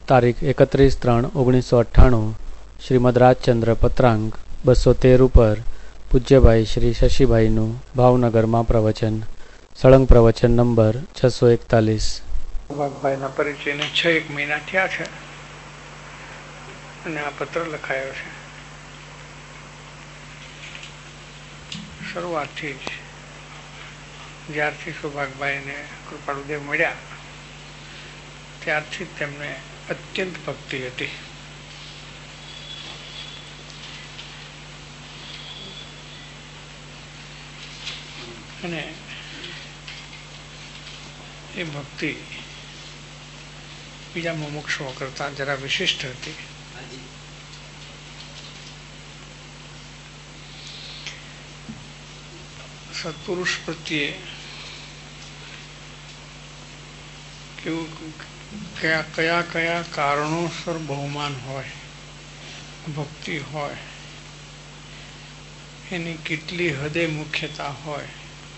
તારીખ 31/3/1998 શ્રીમદ રાજચંદ્ર પત્રાંક 213 ઉપર પૂજ્યભાઈ શ્રી શશીભાઈનું ભાવનગરમાં પ્રવચન. સળંગ પ્રવચન નંબર 641. ભાગભાઈના પરિચયને 6 મહિના થયા છે અને આ પત્ર લખાયો છે. શરૂઆતથી જ જ્યારથી સૌભાગભાઈને કૃપાળુદેવ મળ્યા ત્યારથી જ તેમને અત્યંત ભક્તિ હતી. અને એ ભક્તિ બીજા મુમુક્ષુઓ કરતા જરા વિશિષ્ટ હતી. સત્પુરુષ પ્રત્યે કયા કયા કારણોસર બહુમાન હોય, ભક્તિ હોય, એની કેટલી હદે મુખ્યતા હોય,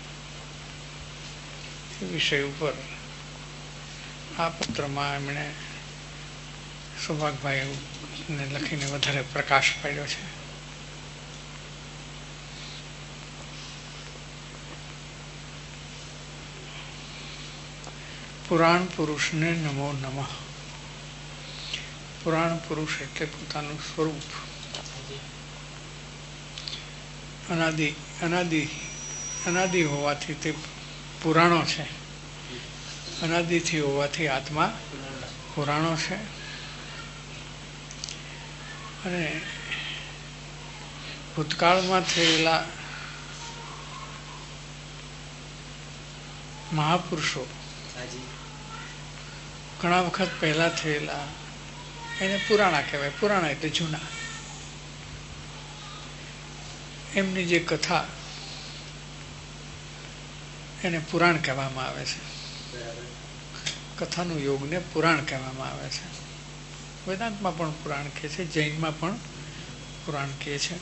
એ વિષય ઉપર આ પત્રમાં એમણે સૌભાગભાઈને લખીને વધારે પ્રકાશ પાડ્યો છે. પુરાણ પુરુષને નમો નમઃ. પુરાણ પુરુષ એટલે પોતાનું સ્વરૂપ. અનાદિ હોવાથી તે પુરાણો છે. અનાદિથી હોવાથી આત્મા પુરાણો છે. અને ભૂતકાળમાં થયેલા મહાપુરુષો, ઘણા વખત પહેલા થયેલા, એને પુરાણા કહેવાય. પુરાણા એટલે જૂના. એમની જે કથા એને પુરાણ કહેવામાં આવે છે. કથાનું યોગને પુરાણ કહેવામાં આવે છે. વેદાંતમાં પણ પુરાણ કહે છે, જૈનમાં પણ પુરાણ કહે છે.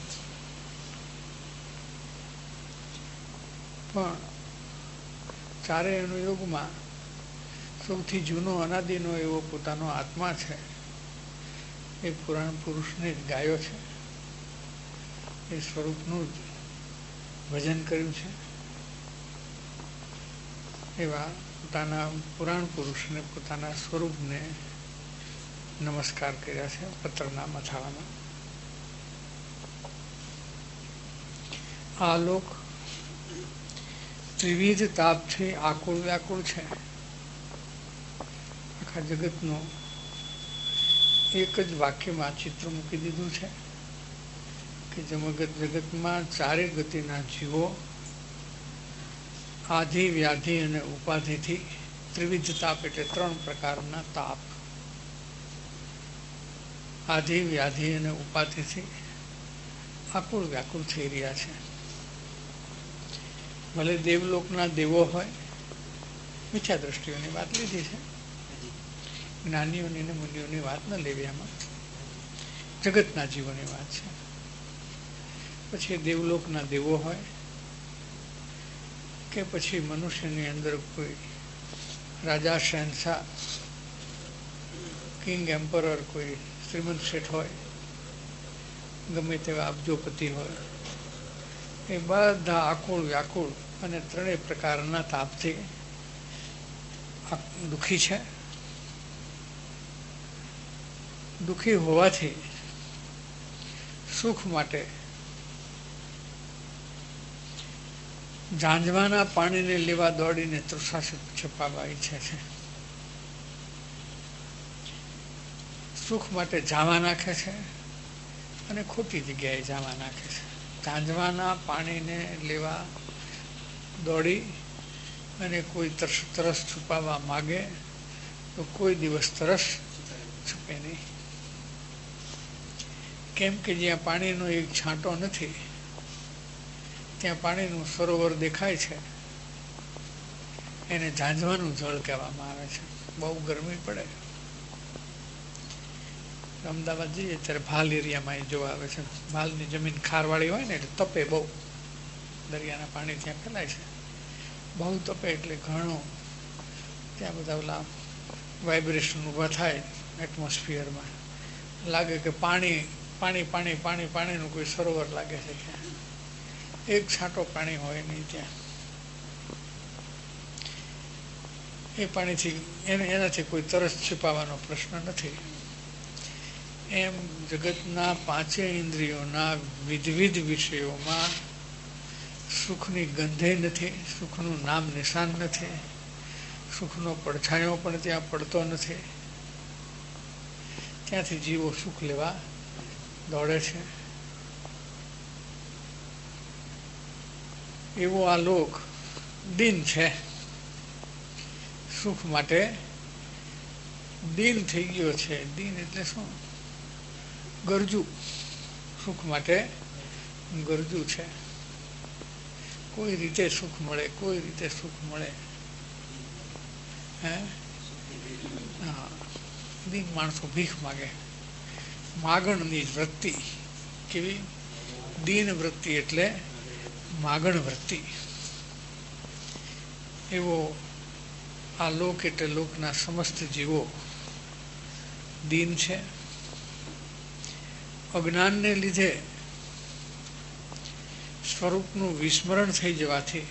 પણ ચારે અનુયોગમાં સૌથી જૂનો અનાદિનો એવો પોતાનો આત્મા છે એ પુરાણ પુરુષને જ ગાયો છે. એ સ્વરૂપનું જ ભજન કર્યું છે. એવા પોતાના પુરાણ પુરુષને, પોતાના સ્વરૂપને નમસ્કાર કર્યા છે પત્રના મથાળામાં. આ લોક ત્રિવિધ તાપથી આકુળ વ્યાકુળ છે. આખા જગતનો એક જ વાક્યમાં ચિત્ર મૂકી દીધું છે કે જગતમાં ચારે ગતિના જીવો આધિ, વ્યાધિ અને ઉપાધિથી ત્રિવિધ તાપ એટલે 3 પ્રકારના તાપ, આધિ, વ્યાધિ અને ઉપાધિથી આકુળ વ્યાકુળ થઈ રહ્યા છે. ભલે દેવલોકના દેવો હોય, મિથ્યા દ્રષ્ટિઓની વાત લીધી છે, જ્ઞાનીઓની ને મુનિઓની વાત ન લેવી. આમાં જગતના જીવોની વાત છે. પછી દેવલોકના દેવો હોય કે પછી મનુષ્યની અંદર કોઈ રાજા, શહેનશાહ, કિંગ, એમ્પરર, કોઈ શ્રીમંત શેઠ હોય, ગમે તેવા અબજોપતિ હોય, એ બધા આકુળ વ્યાકુળ અને 3 પ્રકારના તાપથી દુઃખી છે. દુઃખી હોવાથી સુખ માટે ઝાંઝવાના પાણીને લેવા દોડીને તૃષા છપાવવા ઈચ્છે છે. સુખ માટે જાવા નાખે છે અને ખોટી જગ્યાએ જાવા નાખે છે. ઝાંઝવાના પાણીને લેવા દોડી અને કોઈ તરસ છુપાવવા માગે તો કોઈ દિવસ તરસ છુપે નહીં. કેમ કે જ્યાં પાણીનો એક છાંટો નથી ત્યાં પાણીનું સરોવર દેખાય છે. એને ઝાંઝવાનું જળ કહેવામાં આવે છે. બહુ ગરમી પડે, અમદાવાદ જઈએ ત્યારે ભાલ એરિયામાં એ જોવા આવે છે. ભાલની જમીન ખારવાળી હોય ને એટલે તપે બહુ. દરિયાના પાણી ત્યાં ફેલાય છે. બહુ તપે એટલે ઘણું ત્યાં બધા ઓલા વાઇબ્રેશન ઊભા થાય એટમોસ્ફિયરમાં. લાગે કે પાણી પાણી પાણી પાણી પાણીનું કોઈ સરોવર લાગે છે કે એક છાંટો પાણી હોય નહીં ત્યાં. એ પાણીથી એનાથી કોઈ તરસ છુપાવવાનો પ્રશ્ન નથી. એમ જગતના પાંચેય ઇન્દ્રિયોના વિવિધ વિષયોમાં સુખની ગંધે નથી, સુખનું નામ નિશાન નથી, સુખનો પડછાયો પણ ત્યાં પડતો નથી. ત્યાંથી જીવો સુખ લેવા દોડે છે. એવો આ લોક દીન છે, સુખ માટે દીન થઈ ગયો છે. દીન એટલે શું? ગરજુ. સુખ માટે ગરજુ છે. કોઈ રીતે સુખ મળે, કોઈ રીતે સુખ મળે. હે? હા, દીન માણસો ભીખ માગે. માગણની વૃત્તિ. કેવી? દીન વૃત્તિ એટલે માગણ વૃત્તિ. એવો આ લોક એટલે લોકના સમસ્ત જીવો દીન છે. અજ્ઞાનને લીધે સ્વરૂપનું વિસ્મરણ થઈ જવાથી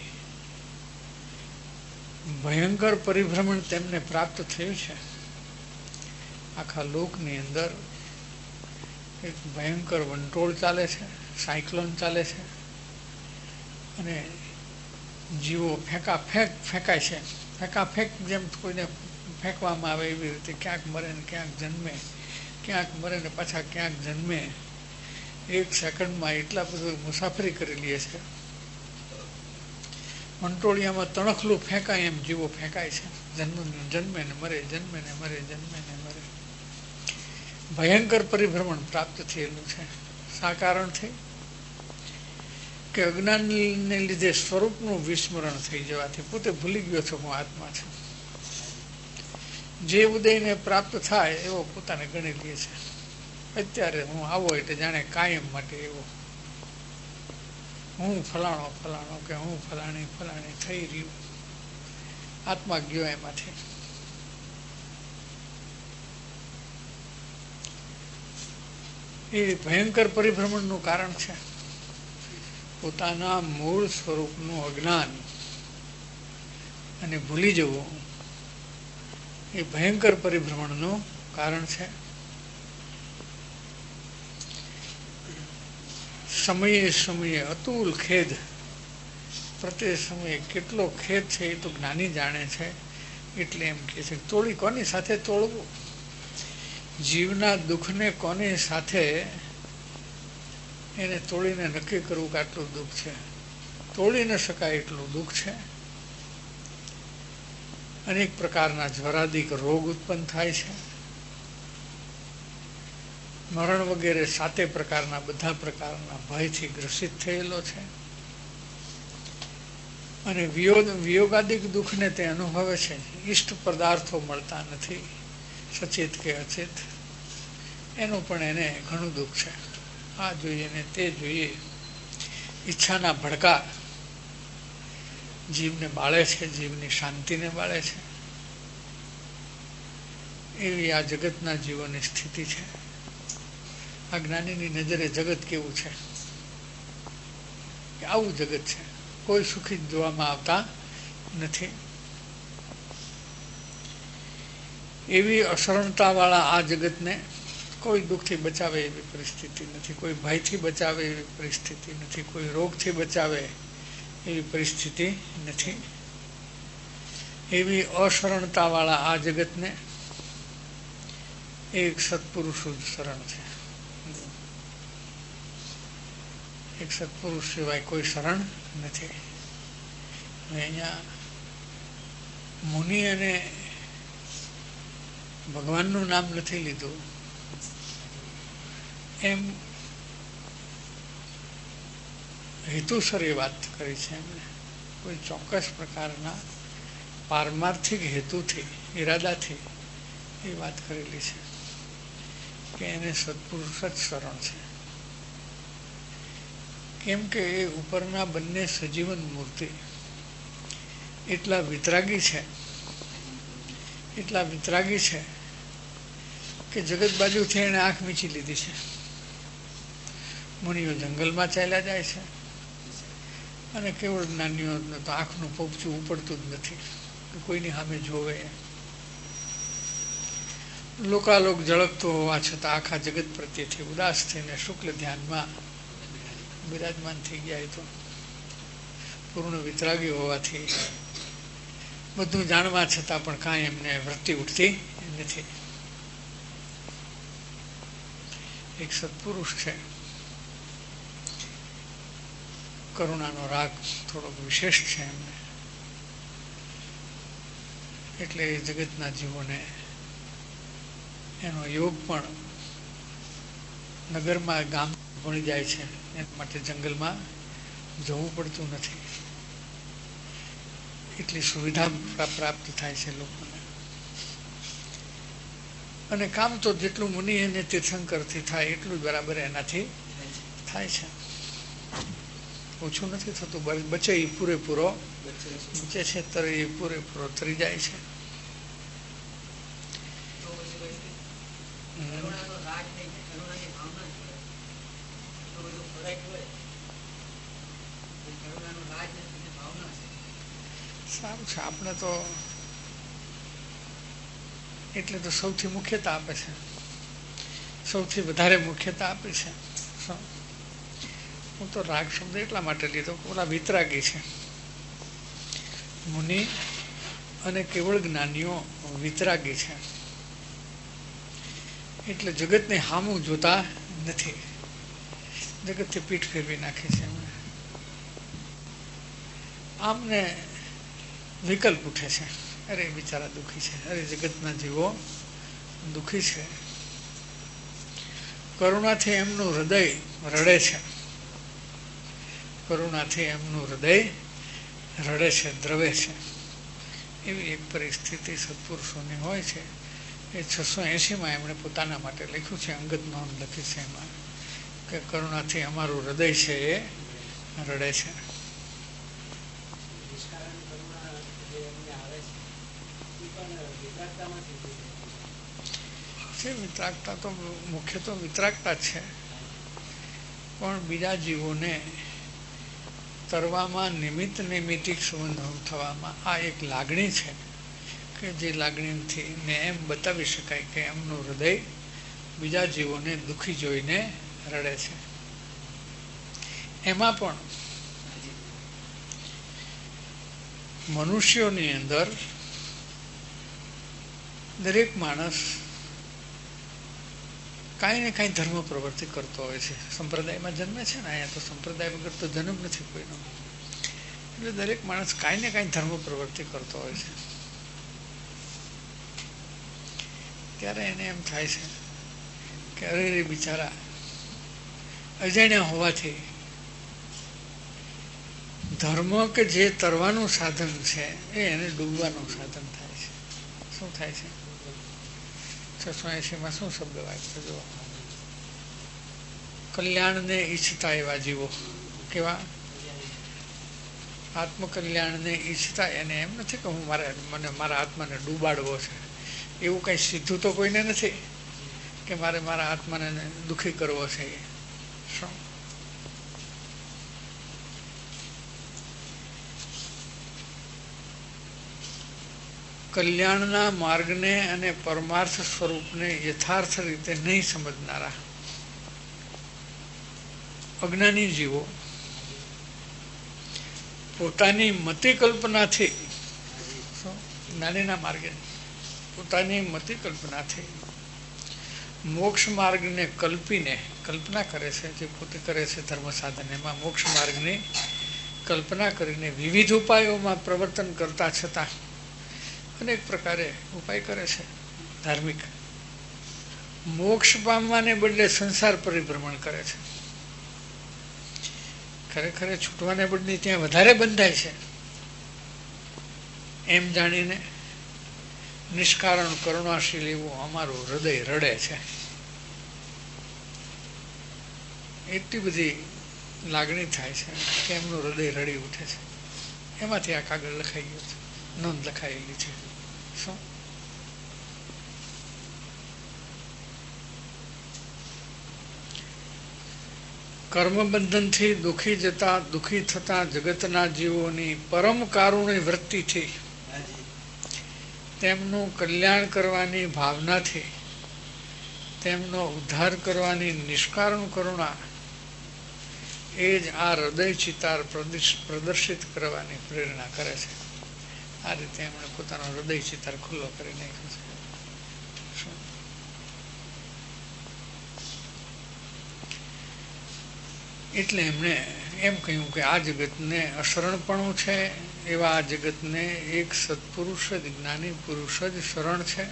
ભયંકર પરિભ્રમણ તેમને પ્રાપ્ત થયું છે. આખા લોકની અંદર એક ભયંકર વંટોળ ચાલે છે, સાયક્લોન ચાલે છે, અને જીવો ફેંકાય છે. ફેંક જેમ કોઈને ફેંકવામાં આવે એવી રીતે ક્યાંક મરે ને ક્યાંક જન્મે, ક્યાંક મરે ને પાછા ક્યાંક જન્મે. એક સેકન્ડમાં એટલા બધું મુસાફરી કરેલી છે. વંટોળિયામાં તણખલું ફેંકાય એમ જીવો ફેંકાય છે. જન્મે ને મરે, જન્મે ને મરે, જન્મે ને મરે. ભયંકર પરિભ્રમણ પ્રાપ્ત થયેલું છે. શા કારણથી? કે અજ્ઞાનને લીધે સ્વરૂપનું વિસ્મરણ થઈ જવાથી પોતે ભૂલી ગયો છો હું આત્મા છું. જે ઉદયને પ્રાપ્ત થાય એવો પોતાને ગણી લે છે. અત્યારે હું આવો એટલે જાણે કાયમ માટે એવો હું ફલાણો ફલાણો કે હું ફલાણી ફલાણી થઈ રહ્યું. આત્મા ગયો એમાંથી. એ ભયંકર પરિભ્રમણનું કારણ છે. પોતાના મૂળ સ્વરૂપનું અજ્ઞાન અને ભૂલી જવું એ ભયંકર પરિભ્રમણનું કારણ છે. સમયે સમયે અતુલ ખેદ. પ્રત્યેક સમયે કેટલો ખેદ છે એ તો જ્ઞાની જાણે છે. એટલે એમ કહે છે તોડી કોની સાથે તોડવું? જીવના દુઃખને કોની સાથે એને તોડીને નક્કી કરવું કે આટલું દુઃખ છે? તોડી ન શકાય એટલું દુઃખ છે. અનેક પ્રકારના જ્વરાદિક રોગ ઉત્પન્ન થાય છે. મરણ વગેરે 7 પ્રકારના બધા પ્રકારના ભયથી ગ્રસિત થયેલો છે. અને વિયોગાદિક દુઃખને તે અનુભવે છે. ઈષ્ટ પદાર્થો મળતા નથી, સચેત કે અચેત. એનું પણ એને ઘણું દુઃખ છે. આ જોઈએ ને તે જોઈએ. ઈચ્છાના ભડકા જીવને બાળે છે, જીવની શાંતિને બાળે છે. એવી આ જગતના જીવોની સ્થિતિ છે. આ જ્ઞાનીની નજરે જગત કેવું છે? આવું જગત છે. કોઈ સુખી જોવામાં આવતા નથી. એવી અશરણતાવાળા આ જગતને કોઈ દુઃખથી બચાવે એવી પરિસ્થિતિ નથી, કોઈ ભયથી બચાવે એવી પરિસ્થિતિ નથી, કોઈ રોગથી બચાવે એવી પરિસ્થિતિ નથી. એવી અશરણતાવાળા આ જગતને એક સત્પુરુષ જ શરણ છે. એક સત્પુરુષ સિવાય કોઈ શરણ નથી. અહીંયા મુનિ અને ભગવાનનું નામ નથી લીધું. એમ હેતુસર એ વાત કરી છે એમણે. કોઈ ચોક્કસ પ્રકારના પારમાર્થિક હેતુથી, ઈરાદાથી એ વાત કરેલી છે કે એને સત્પુરુષ જ શરણ છે. કેમ કે એ ઉપરના બંને સજીવન મૂર્તિ એટલા વિતરાગી છે કે જગત બાજુથી એને આંખ મીચી લીધી છે. મુનિઓ જંગલમાં ચાલ્યા જાય છે અને કેવળ જ્ઞાનીઓ તો આંખનું પોપચું ઉપડતું જ નથી કે કોઈની સામે જોવે. લોકાલોક ઝળકતો હોવા છતાં આખા જગત પ્રત્યેથી ઉદાસ થઈને શુક્લ ધ્યાનમાં બિરાજમાન થઈ ગયા. તો પૂર્ણ વિતરાગી હોવાથી બધું જાણવા છતાં પણ કાંઈ એમને વૃત્તિ ઉઠતી નથી. એક સત્પુરુષ છે, કરુણાનો રાગ થોડોક વિશેષ છે એમને, એટલે એ જગતના જીવોને એનો યોગ પણ નગરમાં ગામ ભણી જાય છે એના માટે જંગલમાં જવું પડતું નથી. એટલી સુવિધા પ્રાપ્ત થાય છે લોકોને. અને કામ તો જેટલું મુનિ અને તીર્થંકરથી થાય એટલું જ બરાબર એનાથી થાય છે. ઓછું નથી થતું. બચે એ પૂરેપૂરો બચે છે, તરે એ પૂરેપૂરો તરી જાય છે. સારું છે. આપણે તો એટલે તો સૌથી મુખ્યતા આપે છે, સૌથી વધારે મુખ્યતા આપે છે. હું તો રાગ શબ્દ એટલા માટે લીધો, ઓલા વિતરાગી છે મુનિ અને કેવળ જ્ઞાનીઓ વિતરાગી છે, એટલે જગતને હામું જોતા નથી. જગતથી પીઠ ફેરવી નાખે છે. આમને વિકલ્પ ઉઠે છે, અરે બિચારા દુઃખી છે, અરે જગતના જીવો દુઃખી છે. કરુણાથી એમનું હૃદય રડે છે, કરુણાથી એમનું હૃદય રડે છે, દ્રવે છે. એવી એક પરિસ્થિતિ સત્પુરુષોની હોય છે. એ 680માં એમણે પોતાના માટે લખ્યું છે, અંગત નોંધ લખી છે એમાં, કે કરુણાથી અમારું હૃદય છે એ રડે છે. વિતરાગતા તો મુખ્ય તો વિતરાગતા છે, પણ બીજા જીવોને તરવામાં નિમિત્ત નૈમિતિક સંબંધ થવામાં આ એક લાગણી છે કે જે લાગણીથી ને એમ બતાવી શકાય કે એમનું હૃદય બીજા જીવોને દુઃખી જોઈને રડે છે. એમાં પણ મનુષ્યોની અંદર દરેક માણસ કાંઈ ને કાંઈ ધર્મ પ્રવૃત્તિ કરતો હોય છે. સંપ્રદાયમાં જન્મે છે ને, અહીંયા તો સંપ્રદાય વગર તો જન્મ નથી કોઈનો. એટલે દરેક માણસ કાંઈ ને કાંઈ ધર્મ પ્રવૃત્તિ કરતો હોય છે. ત્યારે એને એમ થાય છે કે અરે રે બિચારા અજાણ્યા હોવાથી ધર્મ કે જે તરવાનું સાધન છે એ એને ડૂબવાનું સાધન થાય છે. શું થાય છે? 680માં શું શબ્દ વાંચ્યો જો? કલ્યાણને ઈચ્છતા એવા જીવો. કેવા? આત્મકલ્યાણને ઈચ્છતા. એને એમ નથી કે હું મને મારા આત્માને ડૂબાડવો છે, એવું કંઈ સીધું તો કોઈને નથી કે મારે મારા આત્માને દુઃખી કરવો છે. શું કલ્યાણના માર્ગને અને પરમાર્થ સ્વરૂપને યથાર્થ રીતે નહીં સમજનારા અજ્ઞાની જીવો પોતાની મતિ કલ્પનાથી, જ્ઞાનીના માર્ગે પોતાની મતિ કલ્પનાથી મોક્ષ માર્ગને કલ્પીને કલ્પના કરે છે, જે પોતે કરે છે ધર્મ સાધન, એમાં મોક્ષ માર્ગની કલ્પના કરીને વિવિધ ઉપાયોમાં પ્રવર્તન કરતા છતાં અનેક પ્રકારે ઉપાય કરે છે ધાર્મિક. મોક્ષ પામવાને બદલે સંસાર પરિભ્રમણ કરે છે. ખરેખર છૂટવાને બદલે ત્યાં વધારે બંધાય છે એમ જાણીને નિષ્કારણ કરુણાશીલ એવું અમારું હૃદય રડે છે. એટલી બધી લાગણી થાય છે કે એમનું હૃદય રડી ઉઠે છે. એમાંથી આ કાગળ લખાઈ ગયો છે, નોંધ લખાયેલી છે. શું કર્મબંધનથી દુઃખી થતા જગતના જીવોની પરમ કારુણ્ય વૃત્તિથી તેમનું કલ્યાણ કરવાની ભાવનાથી તેમનો ઉદ્ધાર કરવાની નિષ્કારણ કરુણા એ જ આ હૃદય ચિતાર પ્રદર્શિત કરવાની પ્રેરણા કરે છે. આ રીતે એમણે પોતાનો હૃદય ચિતાર ખુલ્લો કરી નાખ્યો છે. એટલે એમણે એમ કહ્યું કે આ જગતને અશરણપણું છે એવા આ જગતને એક સત્પુરુષ જ જ્ઞાની પુરુષ જ શરણ છે.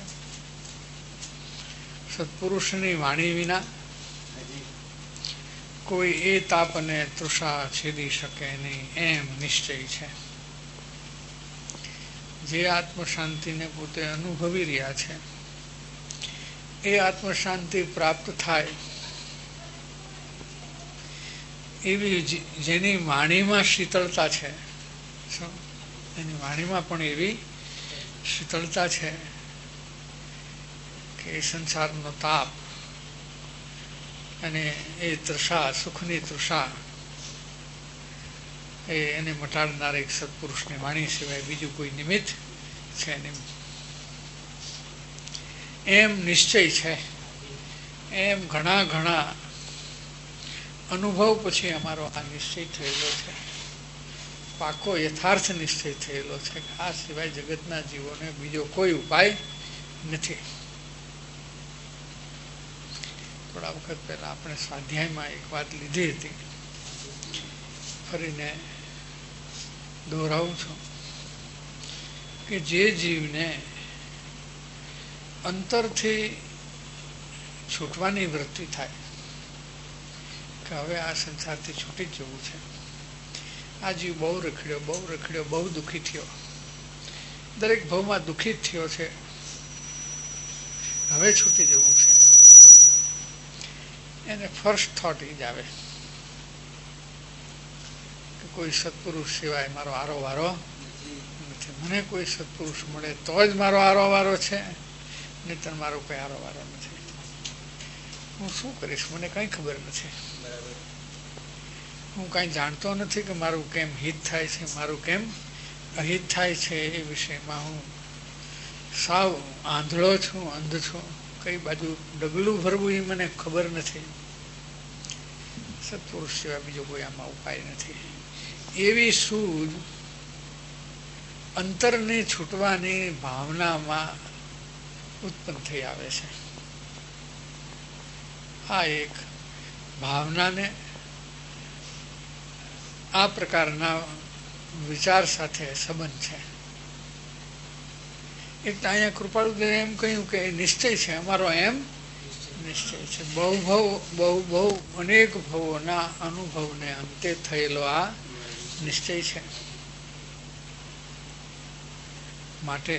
સત્પુરુષની વાણી વિના કોઈ એ તાપ અને તૃષા છેદી શકે નહીં એમ નિશ્ચય છે. જે આત્મશાંતિને પોતે અનુભવી રહ્યા છે એ આત્મશાંતિ પ્રાપ્ત થાય એવી જેની વાણીમાં શીતળતા છે, એની વાણીમાં પણ એવી શીતળતા છે કે સંસારનો તાપ અને એ તૃષા, સુખની તૃષા એને મટાડનાર એક સત્પુરુષની વાણી સિવાય બીજું કોઈ નિમિત્ત છે નહીં. એમ નિશ્ચય છે. એમ ઘણા અનુભવ પછી અમારો આ નિશ્ચય થયેલો છે. પાકો યથાર્થ નિશ્ચય થયેલો છે કે આ સિવાય જગતના જીવોને બીજો કોઈ ઉપાય નથી. થોડા વખત પહેલા આપણે સ્વાધ્યાયમાં એક વાત લીધી હતી, ફરીને દોહરાવું છું કે જે જીવને અંતરથી છૂટવાની વૃત્તિ થાય કે હવે આ સંસારથી છૂટી જ જવું છે, આ જીવ બહુ રખડ્યો, બહુ દુઃખી થયો, દરેક ભાવમાં દુઃખી જ થયો છે, હવે છૂટી જવું છે, એને ફર્સ્ટ થોટ એ જ આવે કે કોઈ સત્પુરુષ સિવાય મારો આરોવારો નથી. મને કોઈ સત્પુરુષ મળે તો જ મારો આરોવારો છે, નહીંતર મારો કોઈ આરોવારો નથી. હું શું કરીશ મને કંઈ ખબર નથી. હું કાંઈ જાણતો નથી કે મારું કેમ હિત થાય છે, મારું કેમ અહિત થાય છે. એ વિષયમાં હું સાવ આંધળો છું, અંધ છું. કઈ બાજુ ડગલું ભરવું એ મને ખબર નથી. સત્પુરુષ સિવાય બીજો કોઈ આમાં ઉપાય નથી. એવી સૂઝ અંતરની છૂટવાની ભાવનામાં ઉત્પન્ન થઈ આવે છે. આ એક ભાવનાને આ પ્રકારના વિચાર સાથે સંબંધ છે. એક તો અહીંયા કૃપાળુદેવે એમ કહ્યું કે નિશ્ચય છે, અમારો એમ નિશ્ચય છે. બહુ અનેક ભવોના અનુભવને અંતે થયેલો આ નિશ્ચય છે. માટે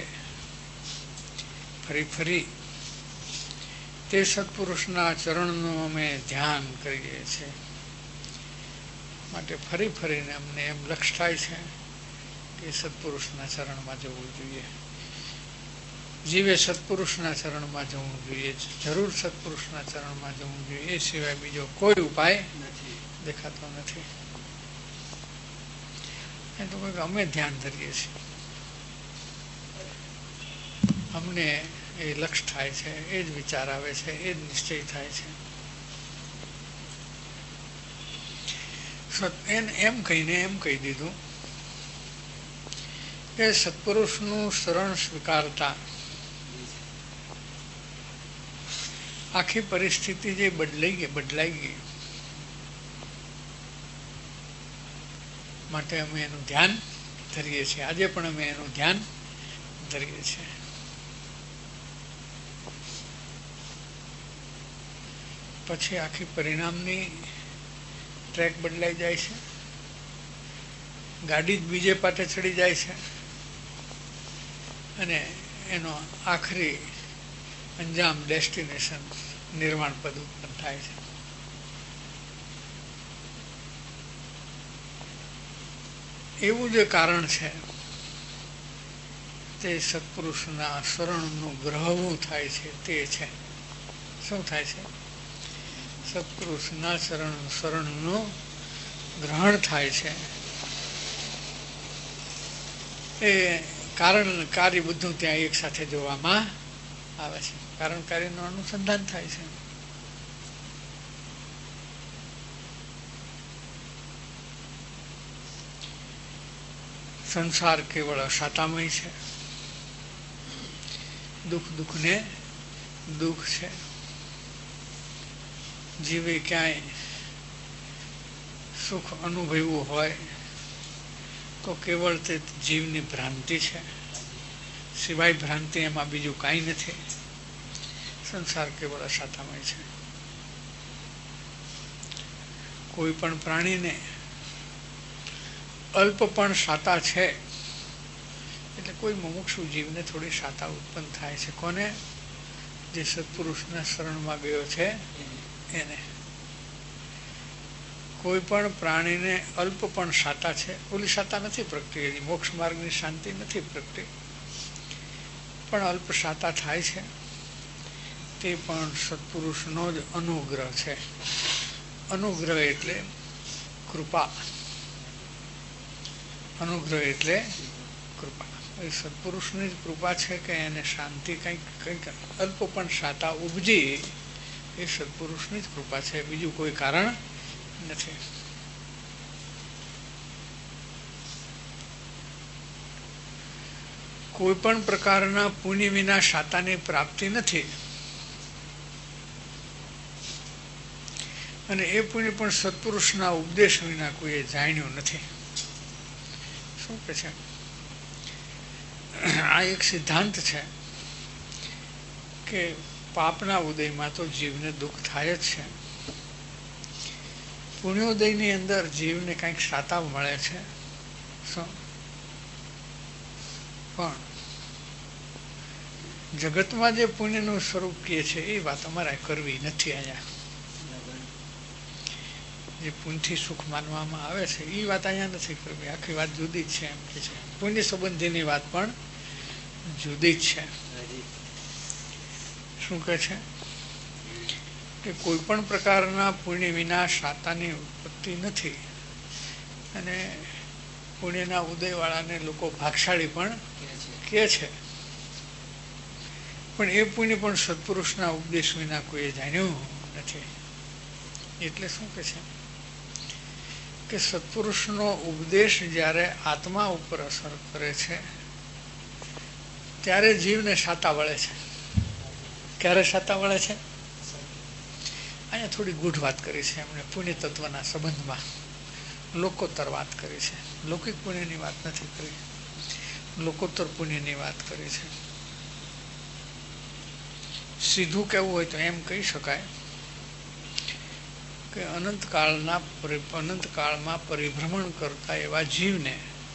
ફરી તે સત્પુરુષના ચરણનું અમે ધ્યાન કરીએ છીએ. માટે ફરીને અમને એમ લક્ષ્ય થાય છે કે સત્પુરુષના ચરણમાં જવું જોઈએ. જીવે સત્પુરુષના ચરણમાં જવું જોઈએ, જરૂર સત્પુરુષના ચરણમાં જવું જોઈએ. એ સિવાય બીજો કોઈ ઉપાય દેખાતો નથી. એ તો કંઈક અમે ધ્યાન ધરીએ છીએ, અમને એ લક્ષ્ય થાય છે, એ જ વિચાર આવે છે, એ જ નિશ્ચય થાય છે. એમ કહીને એમ કહી દીધું કે સત્પુરુષનું શરણ સ્વીકારતા આખી પરિસ્થિતિ જે બદલાઈ ગઈ. માટે અમે એનું ધ્યાન ધરીએ છીએ. આજે પણ અમે એનું ધ્યાન ધરીએ છીએ. પછી આખી પરિણામની ટ્રેક બદલાઈ જાય છે. ગાડી જ બીજે પાટે ચડી જાય છે અને એનો આખરી અંજામ, ડેસ્ટિનેશન, નિર્વાણ પદ ઉત્પન્ન થાય છે. એવું જે કારણ છે તે સત્પુરુષના શરણનું ગ્રહવું થાય છે. તે છે શું થાય છે? સત્પુરુષના શરણનું ગ્રહણ થાય છે. એ કારણ કાર્ય બધું ત્યાં એક સાથે જોવામાં આવે છે. કારણ કાર્યનું અનુસંધાન થાય છે. સંસાર કેવળ અશાતામય છે. દુઃખને દુઃખ છે. જીવે ક્યાંય સુખ અનુભવ્યું હોય તો કેવળ તે જીવની ભ્રાંતિ છે, સિવાય ભ્રાંતિ એમાં બીજું કાંઈ નથી. સંસાર કેવળ અશાતામય છે. કોઈ પણ પ્રાણીને અલ્પ પણ શાતા છે, એટલે કોઈ મુમુક્ષુ જીવને થોડી શાતા ઉત્પન્ન થાય છે. કોને? જે સત્પુરુષના શરણમાં ગયો છે એને. કોઈ પણ પ્રાણીને અલ્પ પણ શાતા છે. ઓલી શાતા નથી પ્રગટી, એની મોક્ષ માર્ગની શાંતિ નથી પ્રગટી, પણ અલ્પ શાતા થાય છે. તે પણ સત્પુરુષનો જ અનુગ્રહ છે. અનુગ્રહ એટલે કૃપા. અનુગ્રહ એટલે કૃપા. એ સત્પુરુષની જ કૃપા છે કે એને શાંતિ કંઈક અલ્પ પણ શાતા ઉપજી, એ સત્પુરુષની જ કૃપા છે, બીજું કોઈ કારણ નથી. કોઈ પણ પ્રકારના પુણ્ય વિના શાતાની પ્રાપ્તિ નથી, અને એ પુણ્ય પણ સત્પુરુષના ઉપદેશ વિના કોઈએ જાણ્યું નથી. શું કે છે? આ એક સિદ્ધાંત છે કે પાપના ઉદયમાં તો જીવને દુઃખ થાય જ છે. પુણ્યોદયની અંદર જીવને કંઈક શાતા મળે છે. પણ જગતમાં જે પુણ્યનું સ્વરૂપ કહે છે એ વાત અમારે કરવી નથી. અહીંયા જે પુણ્યથી સુખ માનવામાં આવે છે એ વાત અહીંયા નથી કરવી. આખી વાત જુદી જ છે. એમ કે છે પુણ્ય સંબંધીની વાત પણ જુદી જ છે. શું કહે છે કે કોઈ પણ પ્રકારના પુણ્ય વિના શાતાની ઉત્પત્તિ નથી, અને પુણ્યના ઉદયવાળાને લોકો ભાગશાળી પણ કહે છે. પણ એ પુણ્ય પણ સત્પુરુષના ઉપદેશ વિના કોઈએ જાણ્યું નથી. એટલે શું કે છે કે સત્પુરુષનો ઉપદેશ જ્યારે આત્મા ઉપર અસર કરે છે ત્યારે જીવને શાતા વળે છે. ક્યારે શાતા વળે છે? અહીંયા થોડી ગૂઢ વાત કરી છે એમણે પુણ્ય તત્વના સંબંધમાં, લોકોત્તર વાત કરી છે. લૌકિક પુણ્યની વાત નથી કરી, લોકોત્તર પુણ્યની વાત કરી છે. સીધું કહેવું હોય તો એમ કહી શકાય કે અનંતકાળમાં પરિભ્રમણ કરતા એવા જીવને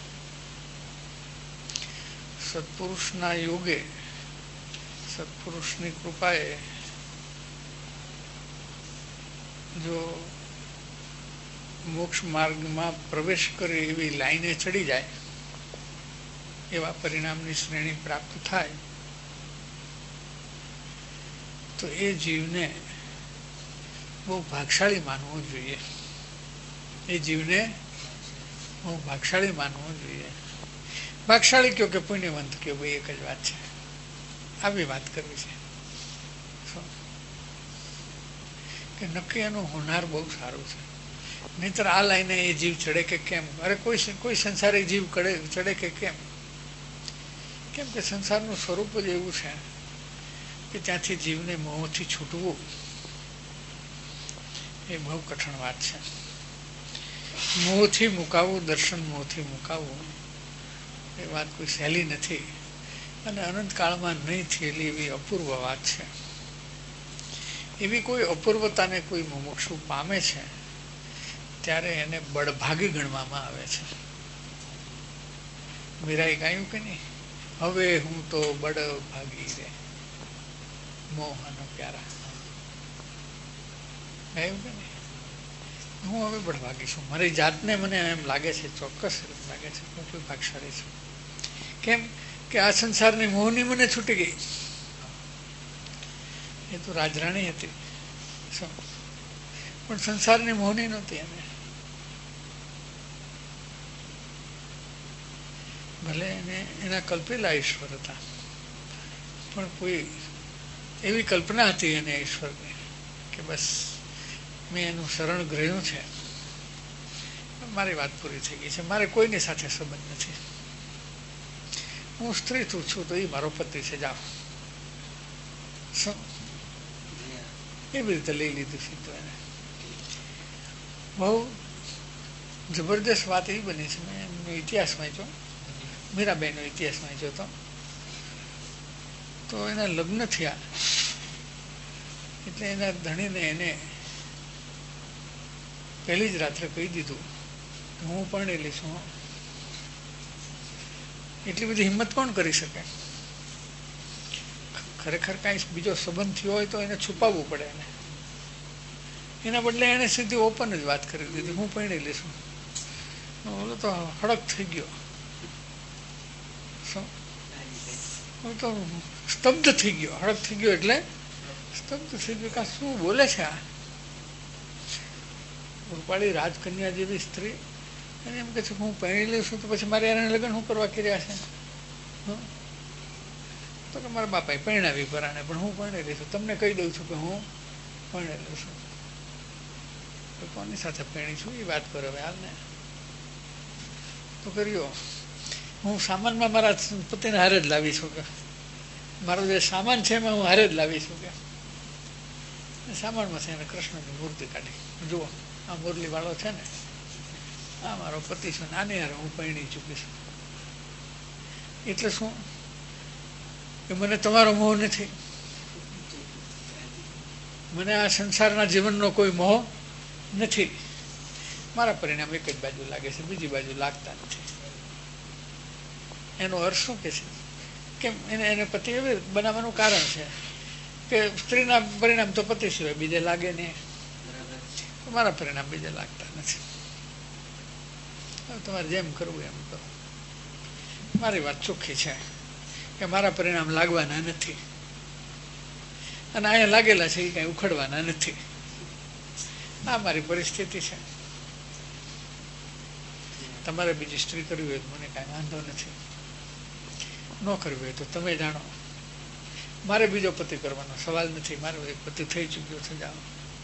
સત્પુરુષના યોગે, સત્પુરુષની કૃપાએ જો મોક્ષ માર્ગમાં પ્રવેશ કરે એવી લાઈને ચડી જાય, એવા પરિણામની શ્રેણી પ્રાપ્ત થાય, તો એ જીવને બહુ ભાગશાળી માનવો જોઈએ. એ જીવને બહુ ભાગશાળી માનવો જોઈએ. ભાગશાળી કયો કે પુણ્યવંત કયો, ભાઈ એક જ વાત છે. આવી વાત કરવી છે કે નક્કી એનું હોનાર બહુ સારું છે. નહીતર આ લાઈને એ જીવ ચડે કે કેમ? અરે કોઈ સંસારી જીવ ચડે કે કેમ? કેમ કે સંસારનું સ્વરૂપ જ એવું છે કે ત્યાંથી જીવને મોહથી છૂટવું એ બહુ કઠણ વાત છે. મોહથી મુકાવવું, દર્શન મોહથી મુકાવવું એ વાત કોઈ સહેલી નથી, અને અનંતકાળમાં નહીં થયેલી એવી અપૂર્વ વાત છે. એવી કોઈ અપૂર્વતાને કોઈ મુમુક્ષુ પામે છે ત્યારે એને બળભાગી ગણવામાં આવે છે. મીરાએ ગાયું કે નહીં, હવે હું તો બળભાગી રે મોહન પ્યારા. ગાયું કે નહીં? હું હવે બળભાગી છું. મારી જાતને મને એમ લાગે છે, ચોક્કસ લાગે છે હું કોઈ ભાગશાળી છું. કેમ કે આ સંસારની મોહની મને છૂટી ગઈ. એ તો રાજરાણી હતી. પણ સંસારની મોહની નહોતી એને. ભલે એને એના કલ્પેલા ઈશ્વર હતા, પણ કોઈ એવી કલ્પના હતી એને ઈશ્વરની કે બસ મેં એનું શરણ ગ્રહ્યું છે, મારી વાત પૂરી થઈ ગઈ છે, મારે કોઈની સાથે સંબંધ નથી, હું સ્ત્રી છું તો એ મારો પતિ છે, જાઓ. એવી રીતે લઈ લીધું સીધું એને. બહુ જબરદસ્ત વાત એ બની છે. મેં એમનો ઇતિહાસ વાંચ્યો, મીરાબાઈનો ઇતિહાસ વાંચ્યો તો એના લગ્ન થયા એટલે એના ધણીને એને પહેલી જ રાત્રે કહી દીધું કે હું પરણેલી છું. એટલી બધી હિંમત કોણ કરી શકે? ખરેખર કાંઈ બીજો સંબંધ થયો હોય તો એને છુપાવવું પડે એને. એના બદલે એને સીધી ઓપન જ વાત કરી દીધી, હું પરણેલી છું. ઓલો તો હડક થઈ ગયો, તો સ્તબ્ધ થઈ ગયો. હડક થઈ ગયો એટલે સ્તબ્ધ થઈ ગયો કે શું બોલે છે આ? રૂપાળી રાજકન્યા જેવી સ્ત્રી અને એમ કે છે હું પરણેલી છું, તો પછી મારે એને લગ્ન શું કરવા કર્યા છે? તો કે મારા બાપાએ પરણાવી પરાણે, પણ હું પરણેલી છું, તમને કહી દઉં છું કે હું પરણેલી છું. તો કોની સાથે પરણી છું એ વાત કરો હવે હાલને. તો કર્યો, હું સામાનમાં મારા પતિને હારે જ લાવી છું કે મારો જે સામાન છે એમાં હું હારે જ લાવી છું કે. સામાનમાંથી એને કૃષ્ણની મૂર્તિ કાઢી, જુઓ આ મુરલી વાળો છે ને, આ મારો પતિ છે, આની હારે હું પરણી ચૂકી છું. એટલે શું કે મને તમારો મોહ નથી, મને આ સંસારના જીવનનો કોઈ મોહ નથી. મારા પરિણામ એક જ બાજુ લાગે છે, બીજી બાજુ લાગતા નથી. એનો અર્થ શું કે છે? કેમ એને પતિ એવી બનાવવાનું કારણ છે કે સ્ત્રીના પરિણામ તો પતિ સિવાય બીજે લાગે નહીં, મારા પરિણામ બીજે લાગતા નથી. તમારે જેમ કરવું એમ કરો. મારી વાત ચોખ્ખી છે કે મારા પરિણામ લાગવાના નથી, અને અહીંયા લાગેલા છે એ કઈ ઉખડવાના નથી. આ મારી પરિસ્થિતિ છે. તમારે બીજી સ્ત્રી કરવી હોય તો મને કાંઈ વાંધો નથી, ન કરવી હોય તો તમે જાણો. મારે બીજો પતિ કરવાનો સવાલ નથી, મારો એક પતિ થઈ ચૂક્યો છે, જાઓ.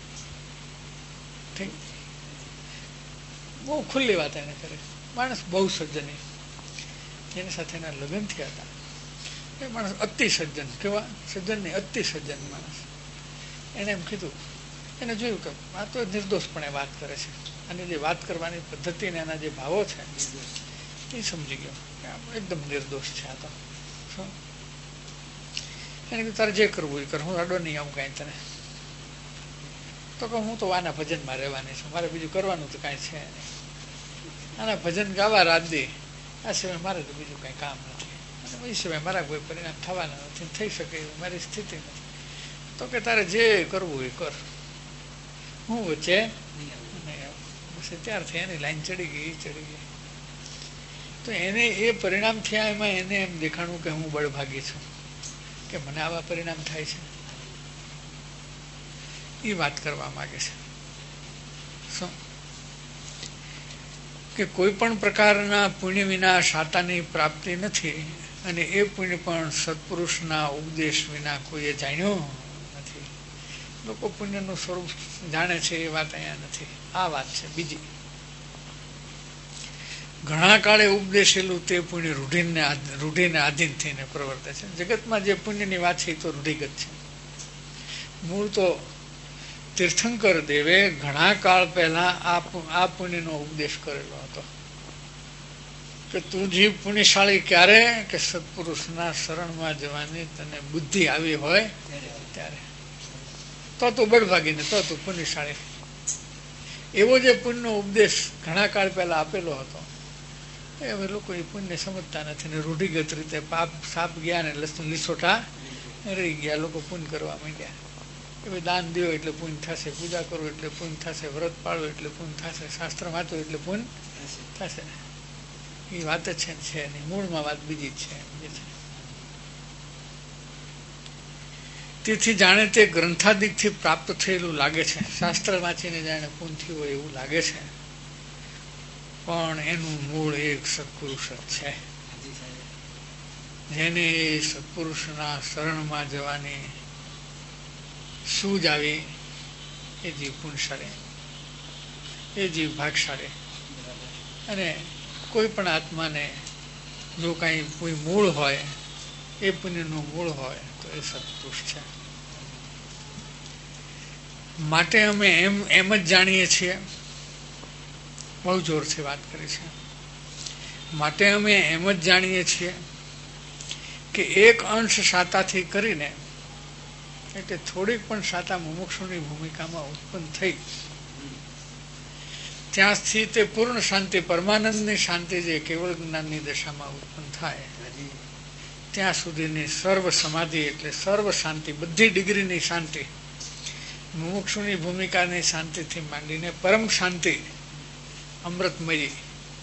ઠીક. બહુ ખુલ્લી વાત એને કરે. માણસ બહુ સજ્જની, જેની સાથે એના લગ્ન થયા હતા એ માણસ અતિ સજ્જન. કેવા સજ્જન નહીં, અતિ સજ્જન માણસ. એને એમ કીધું, એને જોયું કે આ તો નિર્દોષપણે વાત કરે છે, અને જે વાત કરવાની પદ્ધતિ ને એના જે ભાવો છે એ સમજી ગયો કે એકદમ નિર્દોષ છે આ તો. એને કીધું તારે જે કરવું એ કર, હું અડો નહીં આવું કાંઈ તને. તો કે હું તો આના ભજનમાં રહેવાની છું, મારે બીજું કરવાનું તો કાંઈ છે નહીં. આના ભજન ગાવા રાત દે, આ સિવાય મારે તો બીજું કાંઈ કામ નથી, અને એ સિવાય મારા કોઈ પરિણામ થવાના નથી, થઈ શકે એવું મારી સ્થિતિ નથી. તો કે તારે જે કરવું એ કર, હું વચ્ચે નહીં. ત્યારથી એની લાઈન ચડી ગઈ, ચડી ગઈ. તો એને એ પરિણામ થયા, એમાં એને એમ દેખાણું કે હું બળભાગી છું કે મને આવા પરિણામ થાય છે. એ વાત કરવા માંગે છે શું કે કોઈ પણ પ્રકારના પુણ્ય વિના શાતાની પ્રાપ્તિ નથી, અને એ પુણ્ય પણ સત્પુરુષના ઉપદેશ વિના કોઈએ જાણ્યું નથી. લોકો પુણ્યનું સ્વરૂપ જાણે છે એ વાત અહીંયા નથી, આ વાત છે બીજી. ઘણા કાળે ઉપદેશેલું તે પુણ્ય રૂઢિને આધીન થઈને પ્રવર્તે છે. જગતમાં જે પુણ્યની વાત છે એ તો રૂઢિગત છે. મૂળ તો તીર્થંકર દેવે ઘણા કાળ પહેલા આ પુણ્યનો ઉપદેશ કરેલો હતો કે તું જીવ પુણ્યશાળી ક્યારે કે સત્પુરુષના શરણમાં જવાની તને બુદ્ધિ આવી હોય ત્યારે, તો તું બળભાગીને તો તું પુણ્યશાળી. એવો જે પુણ્યનો ઉપદેશ ઘણા કાળ પહેલા આપેલો હતો, એ હવે લોકો એ પુણ્ય સમજતા નથી ને રૂઢિગત રીતે પાપ સાપ ગયા ને લીસોટા રહી ગયા. લોકો પુણ્ય કરવા માંડ્યા કે ભાઈ દાન દો એટલે પુણ્ય થશે, પૂજા કરો એટલે પુણ્ય થશે, વ્રત પાડો એટલે પુણ્ય થશે, શાસ્ત્ર વાંચો એટલે પુણ્ય થશે. એ વાત જ છે નહીં, મૂળમાં વાત બીજી જ છે. તેથી જાણે તે ગ્રંથાદિકથી પ્રાપ્ત થયેલું લાગે છે, શાસ્ત્ર વાંચીને જાણે પૂન થયું હોય એવું લાગે છે, પણ એનું મૂળ એક સત્પુરુષ જ છે. જેને એ સત્પુરુષના શરણમાં જવાની સૂઝ આવી એ જીવ પુણ્યશાળી, એ જીવ ભાગશાળી. અને કોઈ પણ આત્માને જો કાંઈ કોઈ મૂળ હોય, એ પુણ્યનું મૂળ હોય તો એ સત્પુરુષ છે. માટે અમે એમ જ જાણીએ છીએ, બહુ જોરથી વાત કરી છે, માટે અમે એમ જ જાણીએ છીએ કે એક અંશ શાતાથી કરીને, એટલે થોડીક પણ શાતા મુમુક્ષુની ભૂમિકામાં ઉત્પન્ન થઈ, ત્યાંથી તે પૂર્ણ શાંતિ, પરમાનંદની શાંતિ જે કેવળ જ્ઞાનની દશામાં ઉત્પન્ન થાય, ત્યાં સુધીની સર્વ સમાધિ એટલે સર્વ શાંતિ, બધી ડિગ્રીની શાંતિ, મુમુક્ષુની ભૂમિકાની શાંતિથી માંડીને પરમ શાંતિ અમૃતમયી,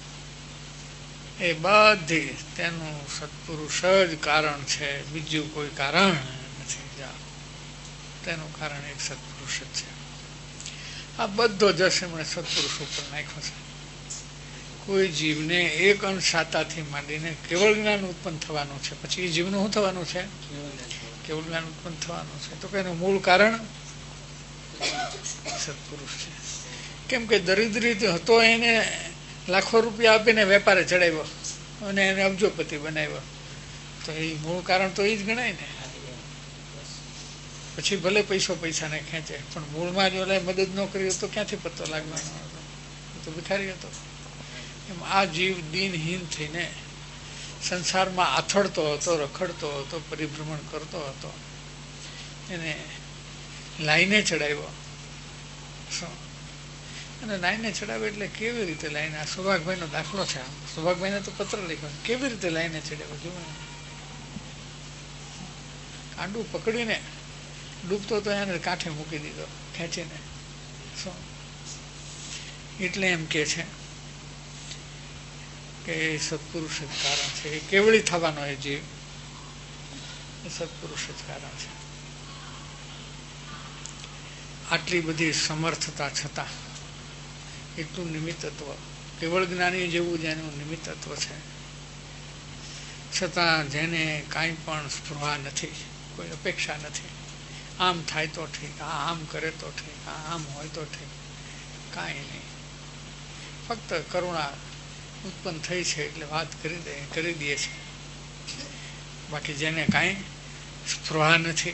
એ બધી તેનું સત્પુરુષ જ કારણ છે, બીજું કોઈ કારણ નથી. તેનું કારણ એક સત્પુરુષ જ છે. આ બધો જશ એમણે સત્પુરુષ ઉપર નાખ્યો છે. કોઈ જીવને એક અંશ શાતાથી માંડીને કેવળ જ્ઞાન ઉત્પન્ન થવાનું છે, પછી એ જીવનું શું થવાનું છે? કેવળ જ્ઞાન ઉત્પન્ન થવાનું છે. તો કે એનું મૂળ કારણ સત્પુરુષ છે. કેમ કે દરિદ્રી હતો, એને લાખો રૂપિયા આપીને વેપારે ચડાવ્યો અને એને અબજોપતિ બનાવ્યો, તો એ મૂળ કારણ તો એ જ ગણાય ને. પછી ભલે પૈસાને ખેંચે, પણ મૂળમાં જો મદદ ન કરી તો ક્યાંથી પત્તો લાગવાનો હતો? તો ભિખારી હતો. એમ આ જીવ દિનહીન થઈને સંસારમાં આથડતો હતો, રખડતો હતો, પરિભ્રમણ કરતો હતો, એને લાઈને ચડાવ્યો. અને લાઈને ચડાવ્યો એટલે કેવી રીતે લાઈને? આ સૌભાગભાઈનો દાખલો છે. સૌભાગભાઈને તો પત્ર લખ્યો, કેવી રીતે લાઈને ચડાવ્યો જુઓ. કાંડું પકડીને ડૂબતો તો એને કાંઠે મૂકી દીધો ખેંચીને. એટલે એમ કે છે કે એ સત્પુરુષ જ કારણ છે. એ કેવળી થવાનો એ જીવ, એ સત્પુરુષ જ કારણ છે. આટલી બધી સમર્થતા છતાં, એટલું નિમિત્તત્વ, કેવળ જ્ઞાની જેવું જેનું નિમિત્તત્વ છે, છતાં જેને કાંઈ પણ સ્પૃહા નથી, કોઈ અપેક્ષા નથી. આમ થાય તો ઠીક, આમ કરે તો ઠીક, આમ હોય તો ઠીક, કાંઈ નહીં. ફક્ત કરુણા ઉત્પન્ન થઈ છે એટલે વાત કરી દઈએ છે. બાકી જેને કાંઈ સ્પૃહા નથી,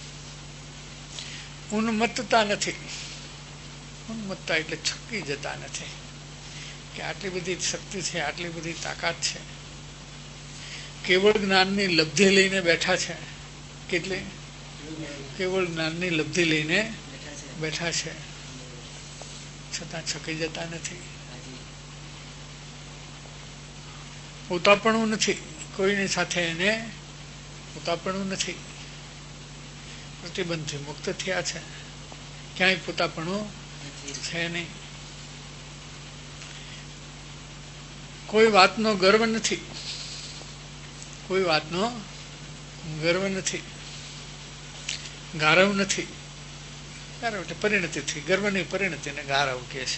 ઉન્મત્તતા નથી. ઉન્મત્તતા એટલે છકી જતા નથી કે આટલી બધી શક્તિ છે, આટલી બધી તાકાત છે. કેવળ જ્ઞાનની લબ્ધિ લઈને બેઠા છે. કેટલી? કેવળ જ્ઞાનની લબ્ધિ લઈને બેઠા છે, છતાં છકી જતા નથી. પોતાપણું નથી, કોઈની સાથે એને પોતાપણું નથી. પ્રતિબંધથી મુક્ત થયા છે, ક્યાંય પોતાપણું છે નહીં. કોઈ વાતનો ગર્વ નથી, કોઈ વાતનો ગર્વ નથી, ગારવ નથી. ગારવ એટલે પરિણતિથી, ગર્વની પરિણતિને ગારવ કહે છે.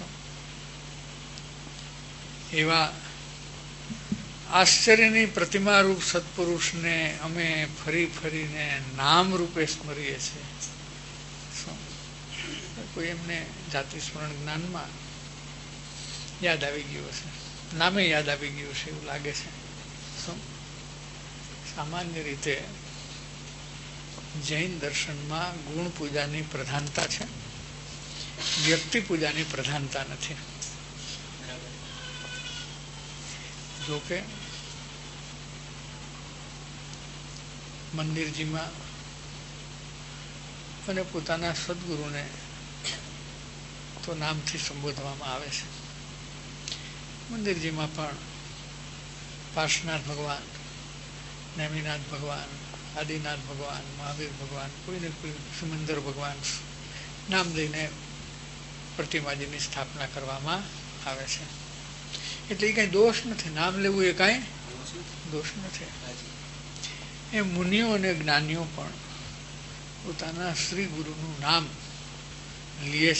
એવા આશ્ચર્યની પ્રતિમારૂપ સત્પુરુષને અમે ફરીને નામ રૂપે સ્મરીએ છીએ. કોઈ એમને જાતિ સ્મરણ જ્ઞાનમાં યાદ આવી ગયું હશે, નામે યાદ આવી ગયું છે એવું લાગે છે. સામાન્ય રીતે જૈન દર્શનમાં ગુણ પૂજાની પ્રધાનતા છે, વ્યક્તિ પૂજાની પ્રધાનતા નથી. જોકે મંદિરજીમાં અને પોતાના સદગુરુને તો નામથી સંબોધવામાં આવે છે. મંદિરજીમાં પણ પાર્શ્વનાથ ભગવાન, નેમિનાથ ભગવાન, આદિનાથ ભગવાન, મહાવીર ભગવાન, કોઈને કોઈ સુમંદર ભગવાન નામ દઈને પ્રતિમાજીની સ્થાપના કરવામાં આવે છે. એટલે એ કાંઈ દોષ નથી, નામ લેવું એ કાંઈ દોષ નથી. એ મુનિઓ અને જ્ઞાનીઓ પણ પોતાના શ્રી ગુરુનું નામ લે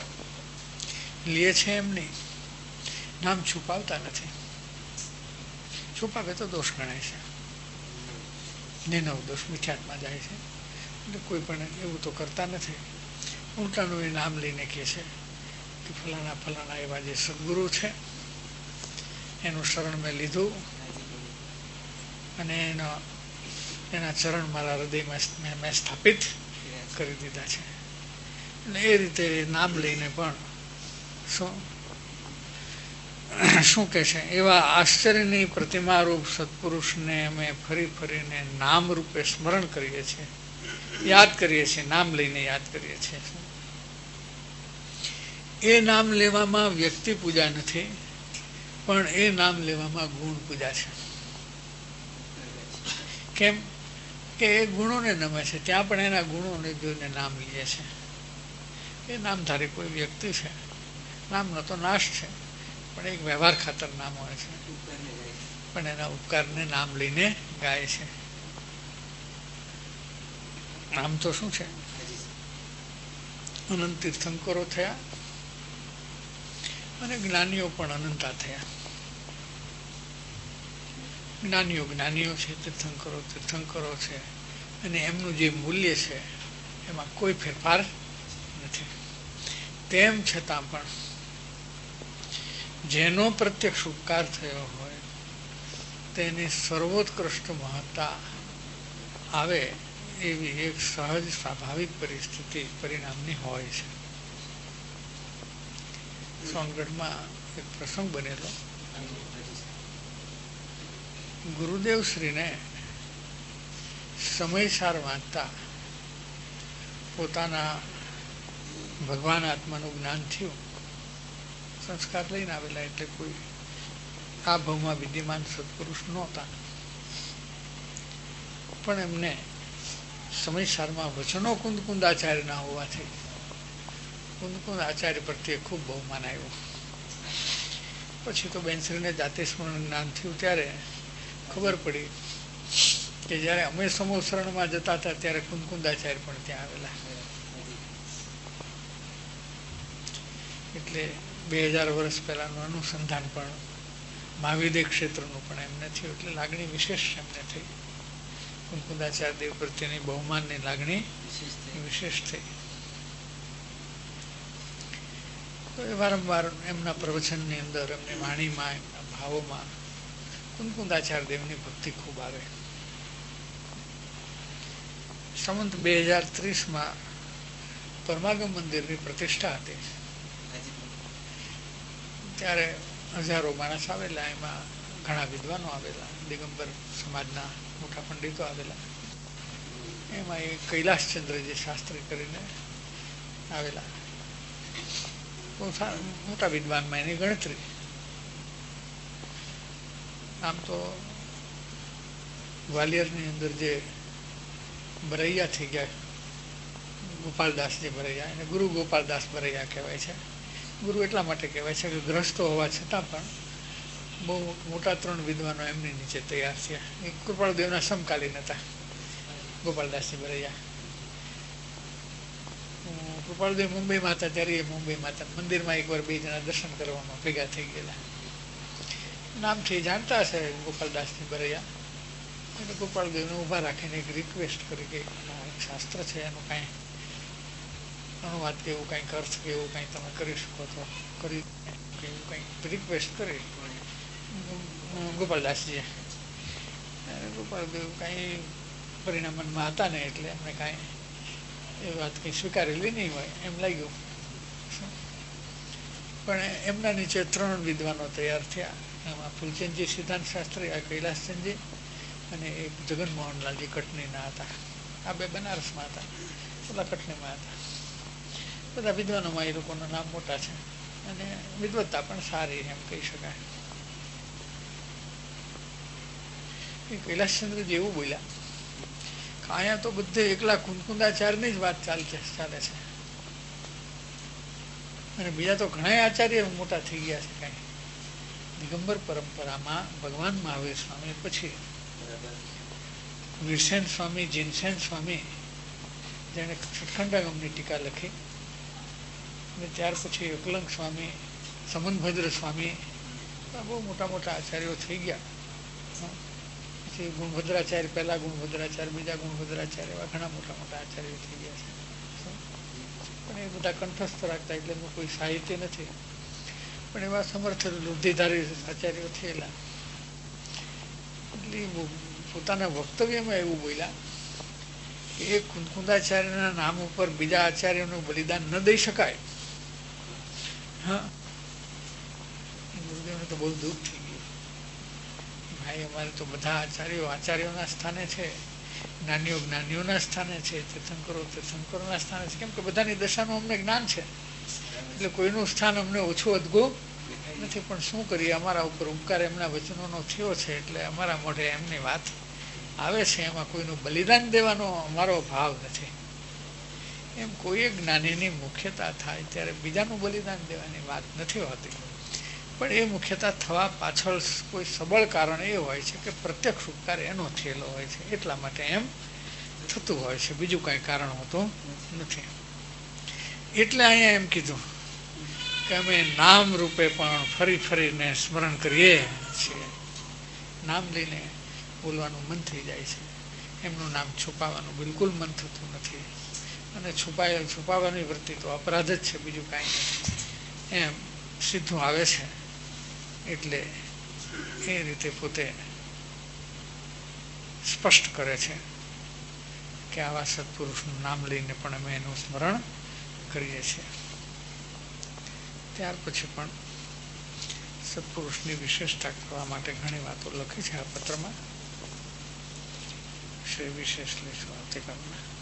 છે એમ નહીં, નામ છુપાવતા નથી. છુપાવે તો દોષ ગણાય છે, નિર્નવ દોષ મિથ્યાત્મા જાય છે. એટલે કોઈ પણ એવું તો કરતા નથી. ઉલટાનું એ નામ લઈને કહે છે કે ફલાણા ફલાણા એવા જે સદગુરુ છે એનું શરણ મેં લીધું અને એના ચરણ મારા હૃદયમાં મેં સ્થાપિત કરી દીધા છે. એટલે એ રીતે નામ લઈને પણ શું કહે છે, એવા આશ્ચર્યની પ્રતિમારૂપ સત્પુરુષને અમે ફરી ફરીને નામ રૂપે સ્મરણ કરીએ છીએ, યાદ કરીએ છીએ, નામ લઈને યાદ કરીએ છીએ. એ નામ લેવામાં વ્યક્તિ પૂજા નથી, પણ એ નામ લેવામાં ગુણ પૂજા છે. કેમ કે એ ગુણોને નમે છે, ત્યાં પણ એના ગુણોને જોઈને નામ લે છે. એ નામધારી કોઈ વ્યક્તિ છે, નામનો તો નાશ છે, પણ એક વ્યવહાર ખાતર નામ હોય છે, પણ એના ઉપકારને નામ લઈને ગાય છે. નામ તો શું છે? અનંત તીર્થંકરો થયા અને જ્ઞાનીઓ પણ અનંતા થયા. જ્ઞાનીઓ છે, તીર્થંકરો છે, અને એમનું જે મૂલ્ય છે એમાં કોઈ ફેરફાર નથી. તેમ છતાં પણ જેનો પ્રત્યક્ષ ઉપકાર થયો હોય તેની સર્વોત્કૃષ્ટ મહત્તા આવે એવી એક સહજ સ્વાભાવિક પરિસ્થિતિ પરિણામની હોય છે. સોનગઢમાં એક પ્રસંગ બનેલો. ગુરુદેવ શ્રીને સમયસાર વાંચતા પોતાના ભગવાન આત્માનું જ્ઞાન થયું. સંસ્કાર લઈને આવેલા, એટલે કોઈ આ ભાવમાં વિદ્યમાન સત્પુરુષ નહોતા, પણ એમને સમયસારમાં વચનો કુંદકુંદ આચાર્યના હોવાથી કુંદકુંદ આચાર્ય પ્રત્યે ખૂબ બહુમાન આવ્યું. પછી તો બેનશ્રીને જાતે સ્મરણ જ્ઞાન થયું ત્યારે ખબર પડી કે જ્યારે અમે સમૂહ શરણમાં જતા હતા ત્યારે કુંદકુંદ આચાર્ય પણ ત્યાં આવેલા. એટલે 2000 વર્ષ પહેલાનું અનુસંધાન પણ મહાવિદ્ય ક્ષેત્રનું પણ એમને થયું. એટલે લાગણી વિશેષ એમને થઈ. કુંદકુંદાચાર્ય દેવ પ્રત્યેની બહુમાનની લાગણી વિશેષ થઈ. તો એ વારંવાર એમના પ્રવચનની અંદર, એમની વાણીમાં, એમના ભાવોમાં કુંદકુંદાચાર્ય દેવની ભક્તિ ખૂબ આવે. સંવત 2030માં પરમાગમ મંદિરની પ્રતિષ્ઠા હતી. ત્યારે હજારો માણસ આવેલા, એમાં ઘણા વિદ્વાનો આવેલા, દિગંબર સમાજના મોટા પંડિતો આવેલા. એમાં એ કૈલાસચંદ્રજી શાસ્ત્રી કરીને આવેલા, મોટા વિદ્વાનમાં એની ગણતરી. આમ તો ગ્વાલિયરની અંદર જે બરૈયા થઈ ગયા, ગોપાલદાસજી બરૈયા, એને ગુરુ ગોપાલદાસ બરૈયા કહેવાય છે. ગુરુ એટલા માટે કહેવાય છે કે ગ્રસ્તો હોવા છતાં પણ બહુ મોટા 3 વિદ્વાનો એમની નીચે તૈયાર થયા. એ કૃપાળદેવના સમકાલીન હતા ગોપાલદાસજી બરૈયા. કૃપાળદેવ મુંબઈમાં હતા ત્યારે એ મુંબઈમાં હતા. મંદિરમાં એકવાર 2 જણા દર્શન કરવામાં ભેગા થઈ ગયેલા. નામથી જાણતા હશે ગોપાલદાસજી બરૈયા. એટલે ગોપાળદેવને ઊભા રાખીને એક રિક્વેસ્ટ કરી કે એક શાસ્ત્ર છે, એનું કાંઈ અનુવાદ કે એવું કંઈક અર્થ કે એવું કંઈ તમે કરી શકો તો કરી, એવું કંઈક રિક્વેસ્ટ કરી ગોપાલદાસજીએ. ગોપાલદેવ કાંઈ પરિણામનમાં હતા ને, એટલે એમને કાંઈ એ વાત કંઈ સ્વીકારેલી નહીં હોય એમ લાગ્યું. પણ એમના નીચે 3 વિદ્વાનો તૈયાર થયા. એમાં ફૂલચંદજી સિદ્ધાંત શાસ્ત્રી, આ કૈલાસચંદજી, અને એક જગનમોહનલાલજી કટનીના હતા. આ 2 બનારસમાં હતા, પેલા કટનીમાં હતા. બધા વિદ્વાનોમાં એ લોકોના નામ મોટા છે અને વિદ્વત્તા પણ સારી એમ કહી શકાય. એ કૈલાસચંદ્રજી એવું બોલ્યા કે અહીંયા તો બધે એકલા કુંદકુંદાચાર્યની જ વાત ચાલે છે, અને બીજા તો ઘણા આચાર્ય મોટા થઈ ગયા છે. કાંઈ દિગંબર પરંપરામાં ભગવાન મહાવીર સ્વામી પછી વીરસેન સ્વામી, જીનસેન સ્વામી, જેણે ખંડાગમની ટીકા લખી. અને ત્યાર પછી એકલંગ સ્વામી, સમનભદ્ર સ્વામી, બહુ મોટા મોટા આચાર્યો થઈ ગયા. પછી ગુણભદ્રાચાર્ય, પહેલા ગુણભદ્રાચાર્ય, બીજા ગુણભદ્રાચાર્ય, એવા ઘણા મોટા મોટા આચાર્યો થઈ ગયા છે. પણ એ બધા કંઠસ્થ રાખતા, એટલે એનું કોઈ સાહિત્ય નથી. પણ એવા સમર્થ બુદ્ધિધારી આચાર્યો થયેલા. એટલે પોતાના વક્તવ્યમાં એવું બોલ્યા કે એ કુંદાચાર્યના નામ ઉપર બીજા આચાર્યનું બલિદાન ન દઈ શકાય. હા, ગુરુદેવને તો બહુ દુઃખ થઈ ગયું. ભાઈ, અમારે તો બધા આચાર્યોના સ્થાને છે, જ્ઞાનીઓ જ્ઞાનીઓના સ્થાને છે, તીર્થંકરો તીર્થંકરોના સ્થાને છે. કેમ કે બધાની દશાનું અમને જ્ઞાન છે, એટલે કોઈનું સ્થાન અમને ઓછું અદગું નથી. પણ શું કરીએ, અમારા ઉપર ઉપકાર એમના વચનોનો થયો છે, એટલે અમારા મોઢે એમની વાત આવે છે. એમાં કોઈનું બલિદાન દેવાનો અમારો ભાવ નથી. એમ કોઈ જ્ઞાનીની મુખ્યતા થાય ત્યારે બીજાનું બલિદાન દેવાની વાત નથી હોતી. પણ એ મુખ્યતા થવા પાછળ કોઈ સબળ કારણ એ હોય છે કે પ્રત્યક્ષ ઉપકાર એનો થયેલો હોય છે, એટલા માટે એમ થતું હોય છે. બીજું કાંઈ કારણ હોતું નથી. એટલે અહીંયા એમ કીધું કે અમે નામ રૂપે પણ ફરી ફરીને સ્મરણ કરીએ છીએ. નામ લઈને બોલવાનું મન થઈ જાય છે. એમનું નામ છુપાવવાનું બિલકુલ મન થતું નથી. અને છુપાવવાની વૃત્તિ તો અપરાધ જ છે, બીજું કાંઈ નથી. એમ સીધું આવે છે. એટલે એ રીતે પોતે સ્પષ્ટ કરે છે કે આવા સત્પુરુષનું નામ લઈને પણ અમે એનું સ્મરણ કરીએ છીએ. ત્યાર પછી પણ સત્પુરુષની વિશેષતા કરવા માટે ઘણી વાતો લખી છે આ પત્રમાં. શ્રી વિશેષ લઈશું આવતીકાલમાં.